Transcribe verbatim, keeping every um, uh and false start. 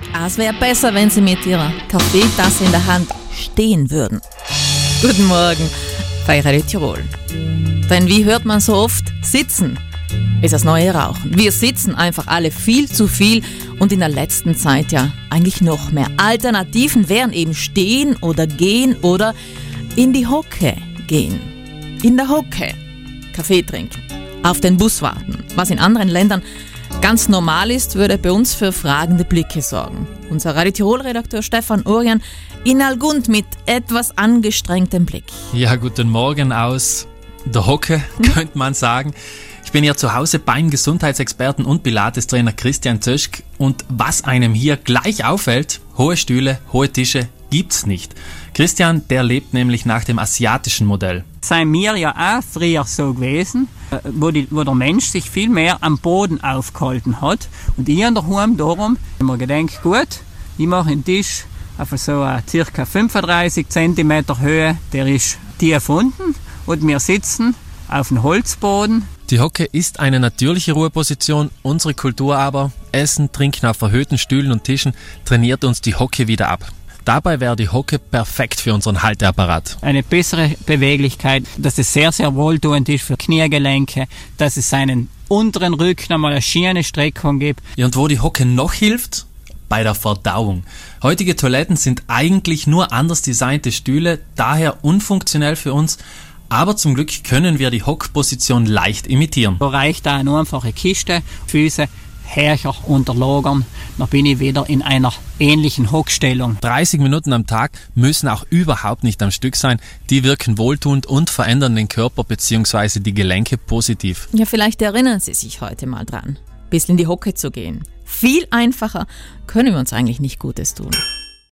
es wäre besser, wenn Sie mit Ihrer Kaffeetasse in der Hand stehen würden. Guten Morgen bei Radio Tirol. Denn wie hört man so oft, sitzen ist das neue Rauchen. Wir sitzen einfach alle viel zu viel und in der letzten Zeit ja eigentlich noch mehr. Alternativen wären eben stehen oder gehen oder in die Hocke gehen. In der Hocke Kaffee trinken, auf den Bus warten. Was in anderen Ländern ganz normal ist, würde bei uns für fragende Blicke sorgen. Unser Radio Tirol-Redakteur Stefan Urian in Algund mit etwas angestrengtem Blick. Ja, guten Morgen aus der Hocke, könnte man sagen. Ich bin hier zu Hause beim Gesundheitsexperten und Pilates-Trainer Christian Zöschk. Und was einem hier gleich auffällt, hohe Stühle, hohe Tische gibt's nicht. Christian, der lebt nämlich nach dem asiatischen Modell. Sei mir ja auch früher so gewesen, wo, die, wo der Mensch sich viel mehr am Boden aufgehalten hat. Und ich an der Heim darum habe mir gedacht, gut, ich mache einen Tisch auf so eine ca. fünfunddreißig Zentimeter Höhe, der ist tief unten und wir sitzen auf dem Holzboden. Die Hocke ist eine natürliche Ruheposition, unsere Kultur aber, Essen, Trinken auf erhöhten Stühlen und Tischen, trainiert uns die Hocke wieder ab. Dabei wäre die Hocke perfekt für unseren Halteapparat. Eine bessere Beweglichkeit, dass es sehr, sehr wohltuend ist für Kniegelenke, dass es seinen unteren Rücken einmal eine schöne Streckung gibt. Ja, und wo die Hocke noch hilft? Bei der Verdauung. Heutige Toiletten sind eigentlich nur anders designte Stühle, daher unfunktionell für uns. Aber zum Glück können wir die Hockposition leicht imitieren. Da reicht auch nur einfache Kiste, Füße härcher unterlagern, dann bin ich wieder in einer ähnlichen Hockstellung. dreißig Minuten am Tag müssen auch überhaupt nicht am Stück sein. Die wirken wohltuend und verändern den Körper bzw. die Gelenke positiv. Ja, vielleicht erinnern Sie sich heute mal dran, ein bisschen in die Hocke zu gehen. Viel einfacher können wir uns eigentlich nicht Gutes tun.